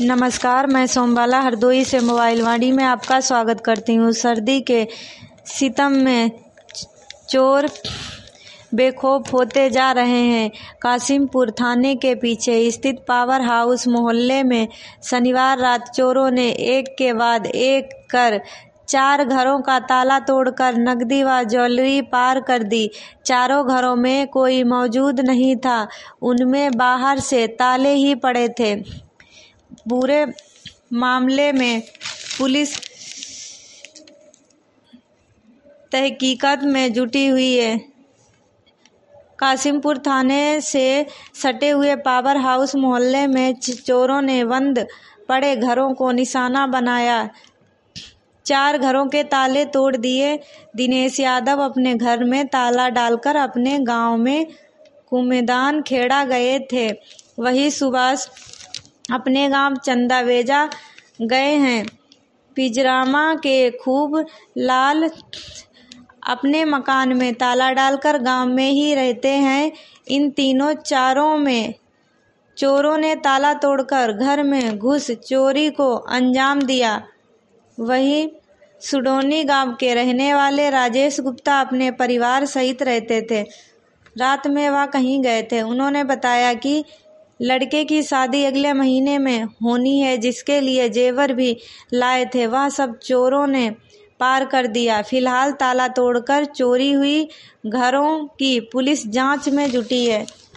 नमस्कार, मैं सोमबाला हरदोई से मोबाइल वाणी में आपका स्वागत करती हूँ। सर्दी के सितम में चोर बेखौफ होते जा रहे हैं। कासिमपुर थाने के पीछे स्थित पावर हाउस मोहल्ले में शनिवार रात चोरों ने एक के बाद एक कर 4 घरों का ताला तोड़कर नकदी व ज्वेलरी पार कर दी। चारों घरों में कोई मौजूद नहीं था, उनमें बाहर से ताले ही पड़े थे। पूरे मामले में पुलिस तहकीकात में जुटी हुई है। कासिमपुर थाने से सटे हुए पावर हाउस मोहल्ले में चोरों ने बंद पड़े घरों को निशाना बनाया, 4 घरों के ताले तोड़ दिए। दिनेश यादव अपने घर में ताला डालकर अपने गांव में कुमेदान खेड़ा गए थे। वहीं सुभाष अपने गांव चंदावेजा गए हैं। पिजरामा के खूब लाल अपने मकान में ताला डालकर गांव में ही रहते हैं। इन तीनों चारों में चोरों ने ताला तोड़कर घर में घुस चोरी को अंजाम दिया। वहीं सुडोनी गांव के रहने वाले राजेश गुप्ता अपने परिवार सहित रहते थे। रात में वह कहीं गए थे। उन्होंने बताया कि लड़के की शादी अगले महीने में होनी है, जिसके लिए जेवर भी लाए थे। वह सब चोरों ने पार कर दिया। फिलहाल ताला तोड़कर चोरी हुई घरों की पुलिस जांच में जुटी है।